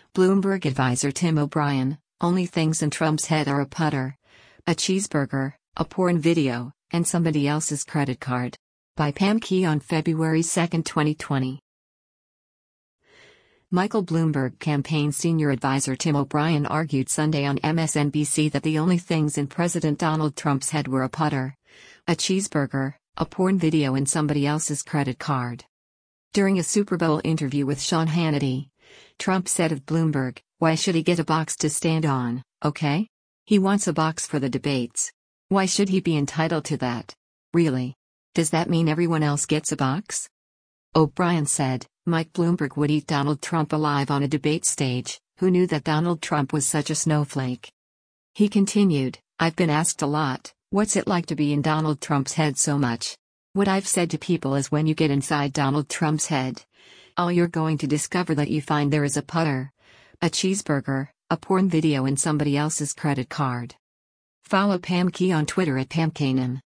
Bloomberg advisor Tim O'Brien, only things in Trump's head are a putter, a cheeseburger, a porn video, and somebody else's credit card. By Pam Key on February 2, 2020. Michael Bloomberg campaign senior advisor Tim O'Brien argued Sunday on MSNBC that the only things in President Donald Trump's head were a putter, a cheeseburger, a porn video, and somebody else's credit card. During a Super Bowl interview with Sean Hannity, Trump said of Bloomberg, "Why should he get a box to stand on, okay? He wants a box for the debates. Why should he be entitled to that? Really? Does that mean everyone else gets a box?" O'Brien said, Mike Bloomberg would eat Donald Trump alive on a debate stage. Who knew that Donald Trump was such a snowflake? He continued, "I've been asked a lot, what's it like to be in Donald Trump's head so much? What I've said to people is when you get inside Donald Trump's head, all you're going to discover that you find there is a putter, a cheeseburger, a porn video, and somebody else's credit card." Follow Pam Key on Twitter at PamKanan.